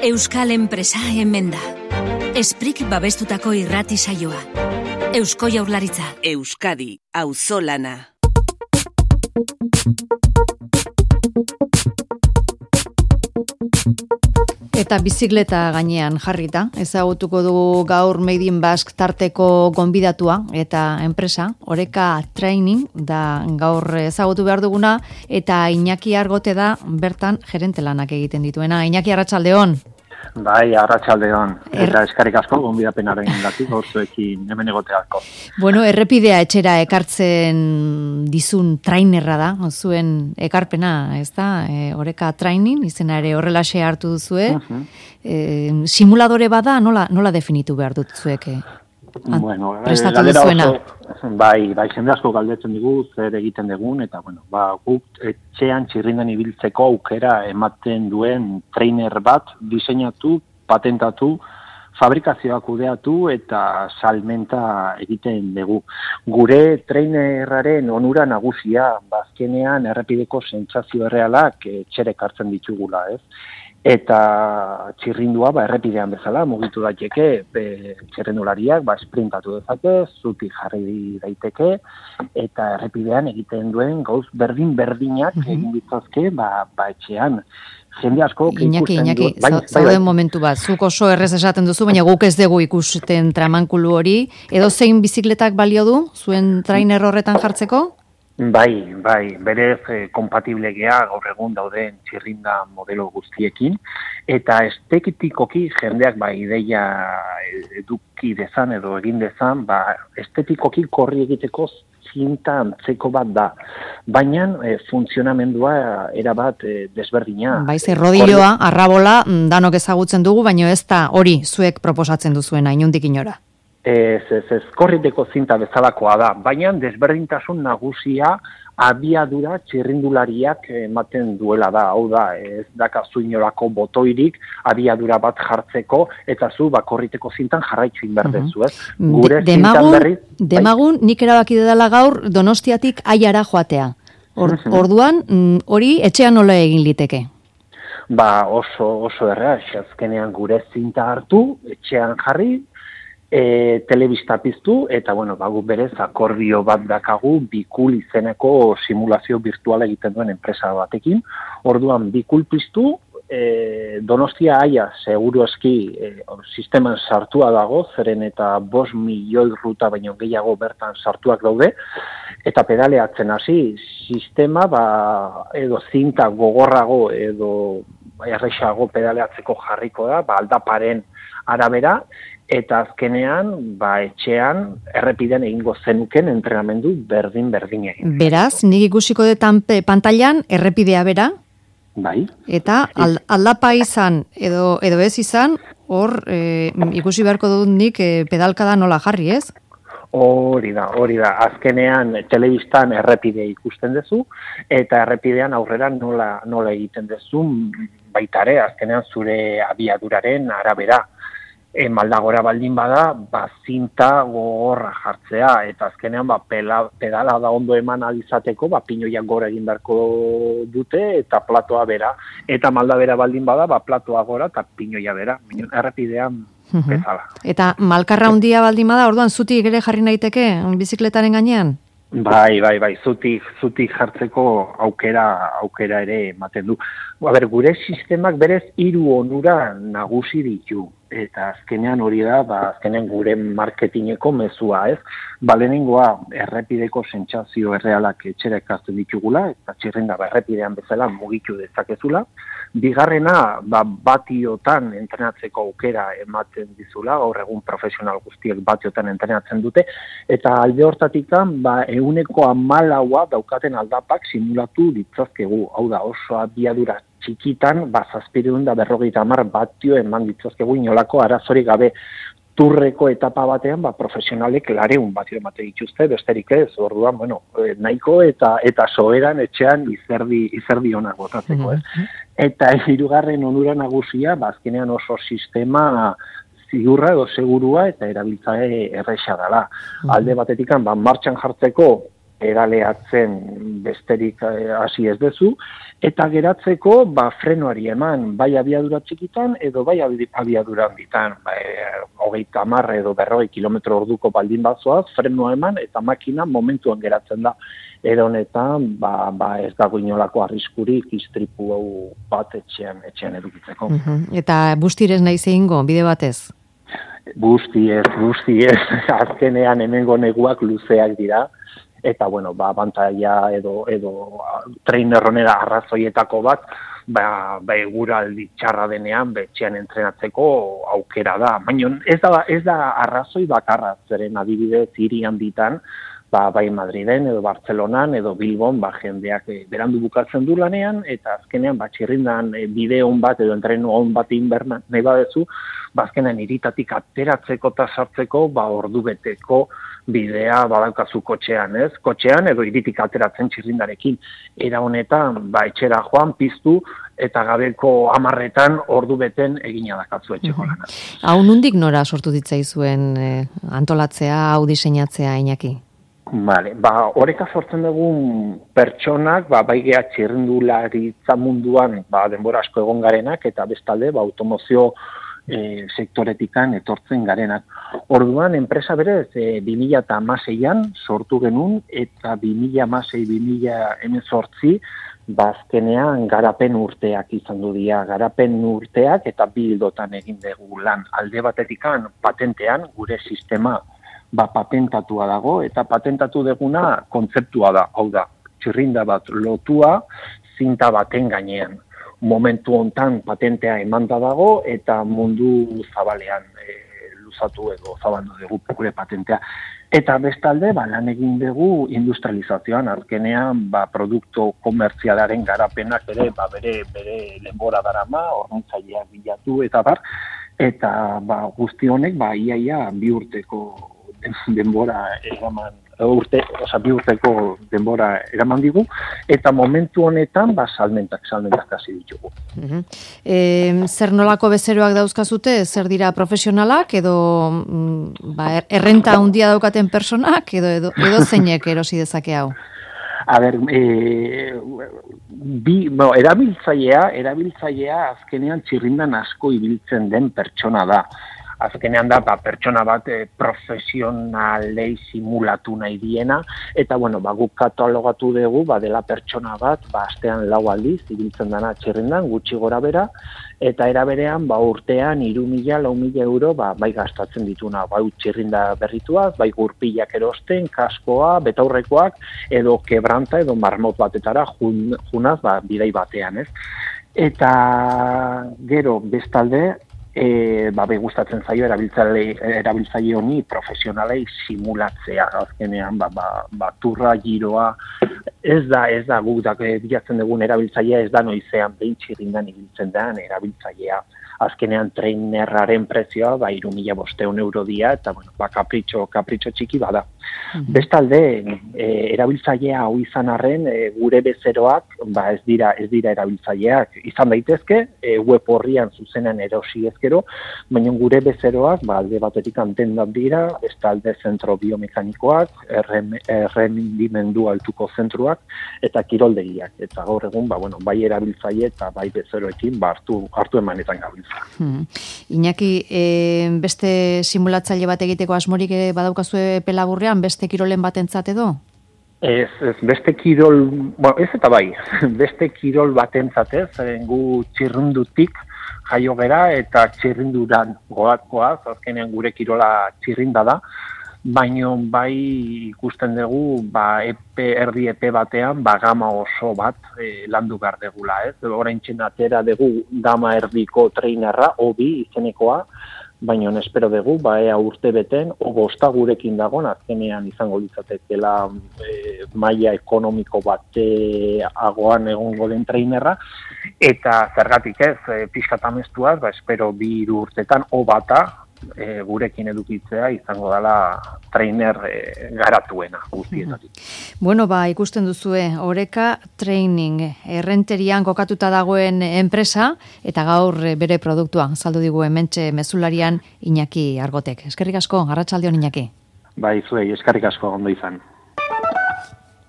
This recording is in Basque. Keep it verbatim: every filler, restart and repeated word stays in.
Euskal enpresa hemen da. Esprik babestutako irrati saioa. Eusko Jaurlaritza. Euskadi, auzolana. Eta bizikleta gainean jarrita, ezagutuko dugu gaur Made in Basque tarteko gonbidatua eta enpresa, Oreka Training da gaur ezagutu behar duguna, eta Iñaki Argote da bertan gerente lanak egiten dituena. Iñaki, arratsaldeon. Bai, arratsaldeon. Er... Eta eskerrik asko gonbidapenaren gatik gaurzuekin hemen egoteako. Bueno, errepidea etxera ekartzen dizun trainerra da, zuen ekarpena, ez da? E, Oreka Training, izena ere horrelaxe hartu duzue. Uh-huh. E, simuladore bada, nola, nola definitu behar dut zueke? Bueno, prestatu duzuena. Oso, bai, bai, jende asko galdetzen digu zer egiten dugun, eta bueno, ba, guk etxean txirrindan ibiltzeko aukera ematen duen trainer bat diseinatu, patentatu, fabrikazioa kudeatu eta salmenta egiten dugu. Gure trainerraren onura nagusia, bazkenean errepideko sentsazio errealak etxerek hartzen ditugula, ez? Eta txirrindua ba, errepidean bezala mugitu daiteke, txirrindulariak ba, sprintatu dezake, zutik jarri daiteke, eta errepidean egiten duen gauz berdin-berdinak mm-hmm. egin ditzazke ba, ba etxean. Jende asko Iñaki, Iñaki, zauden momentu bat, zuk oso errez esaten duzu, baina guk ez dugu ikusten tramankulu hori, edo zein bizikletak balio du, zuen trainer horretan jartzeko? Bai, bai, berez eh, kompatiblegea gaur egun dauden txirrinda modelo guztiekin, eta estetikoki jendeak ba, ideia eduki dezan edo egin dezan, ba, estetikoki korri egiteko zinta antzeko bat da, baina eh, funtzionamendua erabat eh, desberdina. Bai, ze rodilloa, arrabola, danok ezagutzen dugu, baina ez da hori zuek proposatzen duzuena, inundik inora. Ez, ez, ez, korriteko zinta bezalakoa da, baina desberdintasun nagusia abiadura txirrindulariak ematen duela da, hau da, ez dakazu inolako botoirik abiadura bat jartzeko, eta zu bakorriteko zintan jarraitzu inberdezu, ez? Gure De, demagun, berriz, demagun, nik erabaki dela gaur Donostiatik Aiara joatea. Or, uh-huh. Orduan, hori etxean nola egin liteke? Ba, oso, oso erra, azkenean gure zinta hartu, etxean jarri, E, telebista piztu, eta bueno, bagu berez akordio bat dakagu Bikul izeneko simulazio virtuala egiten duen enpresa batekin. Orduan Bikul piztu, e, Donostia Aia seguru eski e, sisteman sartua dago, zeren eta bost milioi ruta baino gehiago bertan sartuak daude, eta pedaleatzen hasi sistema ba, edo zinta gogorrago edo errexago pedaleatzeko jarriko da, ba, aldaparen arabera, eta azkenean, ba, etxean, errepidean egingo zenuken entrenamendu berdin-berdin egin. Beraz, nik ikusiko detan pantailan errepidea bera? Bai. Eta aldapa izan, edo, edo ez izan, hor e, ikusi beharko dut nik e, pedalkada nola jarri, ez? Hori da, hori da. Azkenean telebistan errepide ikusten duzu, eta errepidean aurrera nola, nola egiten duzu, baitare, azkenean zure abiaduraren arabera. E, maldagora baldin bada, ba, zinta gogorra jartzea, eta azkenean ba, pela, pedala da ondo eman alizateko, ba, pinoiak gora egin beharko dute, eta platoa bera. Eta maldabera baldin bada, ba, platoa gora, eta pinoia bera. Errepidean bezala. Eta malkarra handia baldin bada, orduan zutik ere jarri naiteke, bizikletaren gainean? Bai, bai, bai, zutik, zutik jartzeko aukera, aukera ere ematen du. A ber, gure sistemak berez hiru onura nagusi ditu. Eta azkenean hori da, ba, azkenean gure marketingeko mezua, ez? Ba, lehenengoa errepideko sentsazio errealak etxera ekartzen ditugula, eta txirrinda ba, errepidean bezala mugitu dezakezula. Bigarrena, ba, batiotan entrenatzeko aukera ematen dizula, gaur egun profesional guztiek batiotan entrenatzen dute, eta alde hortatikan, ba, euneko hamalaua daukaten aldapak simulatu ditzazkegu, hau da, oso abiadura txikitan, ba, zazpireun da berrogeita hamar batio eman ditzazkegu inolako arazorik gabe. Turreko etapa batean, ba, profesionalek lareun batio emate dituzte, besterik ez, orduan, bueno, nahiko eta eta soeran etxean izerdi, izerdi onak botatzeko, ez? Mm-hmm. Eta hirugarren onura nagusia, ba, azkenean oso sistema ziurra edo segurua eta erabiltzaile erresa dela. Mm-hmm. Alde batetikan, ba, martxan jartzeko eraleatzen besterik hasi ez dezu, eta geratzeko ba, frenoari eman, bai abiadura txikitan edo bai abiadura handitan, ba, hogeita hamar edo berrogei kilometro orduko baldin batzoaz, frenoa eman eta makina momentuan geratzen da. Era honetan, ba, ba ez dago inolako arriskurik istripu bat etxean, etxean edukitzeko. Uh-huh. Eta bustirez nahi zeingo, bide batez? Busti ez, busti ez, azkenean hemengo neguak luzeak dira, eta bueno, ba, abantaia edo, edo trainerronera arrazoietako bat, ba, ba eguraldi txarra denean, betxean entrenatzeko aukera da. Baina ez da, ez da arrazoi bakarra, zeren adibidez hiri handitan, ba, bai Madriden edo Bartzelonan edo Bilbon ba, jendeak e, berandu bukatzen du lanean, eta azkenean ba, txirrindan e, bide on bat edo entrenu on bat inberna nahi badezu, ba, azkenean iritatik ateratzeko eta sartzeko ba, ordu beteko bidea badaukazu kotxean, ez? Kotxean edo iritik ateratzen txirrindarekin. Era honetan, ba, etxera joan, piztu, eta gabeko hamarretan ordu beten egina dakatzu etxeko lana. Hau nundik nora sortu ditzaizuen eh, antolatzea, hau diseinatzea, Iñaki? Vale, ba, horreka sortzen dugun pertsonak, ba, bai geha txirrindularitza munduan ba, denbora asko egon garenak, eta bestalde, ba, automozio e, sektoretikan etortzen garenak. Orduan, enpresa berez, e, bi mila hamaseian sortu genuen, eta bi mila hamasei bi mila hemezortzi, bazkenean garapen urteak izan du dira, garapen urteak eta bi ildotan egin dugu lan. Alde batetikan patentean gure sistema ba patentatua dago, eta patentatu deguna kontzeptua da, hau da, txirrinda bat lotua zinta baten gainean. Momentu hontan patentea emanda dago, eta mundu zabalean e, luzatu edo zabaldu dugu gure patentea. Eta bestalde, ba, lan egin dugu industrializazioan, azkenean ba, produktu komertzialaren garapenak ere, ba, bere, bere denbora darama, horrentzaileak bilatu eta bar, eta ba, guzti honek ba, iaia bi urteko denbora eraman, urte, oza, bi urteko denbora eraman digu, eta momentu honetan ba, salmentak, salmentak hasi ditugu. Uh-huh. E, zer nolako bezeroak dauzkazute, zer dira profesionalak, edo mm, ba, errenta handia daukaten personak, edo, edo, edo zeinek erosi dezake hau? A ber, e, bi, bueno, erabiltzailea, erabiltzailea azkenean txirrindan asko ibiltzen den pertsona da. Azkenean da, ba, pertsona bat e, profesionalei simulatu nahi diena, eta, bueno, ba, guk katalogatu dugu, ba, dela pertsona bat, ba, astean lau aldiz, ibiltzen dana txirrindan, gutxi gora bera, eta eraberean, ba, urtean, iru mila, lau mila euro, ba, bai gastatzen dituna, bai txirrinda berrituaz, bai gurpilak erosten, kaskoa, betaurrekoak, edo kebranta, edo marmot batetara, jun, junaz, ba, bidai batean, ez? Eta, gero, bestalde, E, ba, gustatzen zaio erabiltzaile, erabiltzaile honi profesionalei simulatzea, azkenean ba, ba, ba, turra, giroa, ez da, ez da guk da, bilatzen dugun erabiltzailea, ez da noizean behin txirrindan ibiltzen da erabiltzailea. Azkenean trainerraren prezioa, ba, iru mila bosteun euro dia, eta, bueno, ba, kapritxo, kapritxo txiki bada. Mm-hmm. Bestalde, e, erabiltzailea hau izan arren, e, gure bezeroak, ba, ez dira, ez dira erabiltzaileak izan daitezke, e, web horrian zuzenean erosi ezkero, baina gure bezeroak, ba, alde batetik antendak dira, bestalde zentro biomekanikoak, errendimendu altuko zentruak, eta kiroldegiak. Eta gaur egun, ba, bueno, bai erabiltzaile eta bai bezeroekin, ba, hartu, hartu emanetan gabiltza. Hmm. Iñaki, e, beste simulatzaile bat egiteko asmorik badaukazu epe laburrean, beste kirolen batentzat edo? Ez, ez, beste kirol, bueno, ez eta bai, beste kirol batentzat ez, gu txirrindutik jaio gera eta txirrinduran goatkoaz, azkenean gure kirola txirrinda da, baino bai ikusten dugu ba, epe, erdi epe batean ba, gama oso bat e, landu behar degula, ez? Orain txen atera dugu gama erdiko trainerra, obi izenekoa, baina espero dugu, ba, ea urte beten, ogosta gurekin dagoen, azkenean izango litzatekela e, maila ekonomiko bateagoan egongo den trainerra, eta zergatik ez, e, pixkat amestuaz, ba, espero bi hiru urtetan, o bata, E, gurekin edukitzea izango dela trainer e, garatuena guztietatik. Bueno, ba, ikusten duzue, Oreka Training, errenterian kokatuta dagoen enpresa, eta gaur bere produktua, saldu digu hementxe mezularian Iñaki Argotek. Eskerrik asko, arratsaldeon Iñaki. Bai, zuei, eskerrik asko, ondo izan.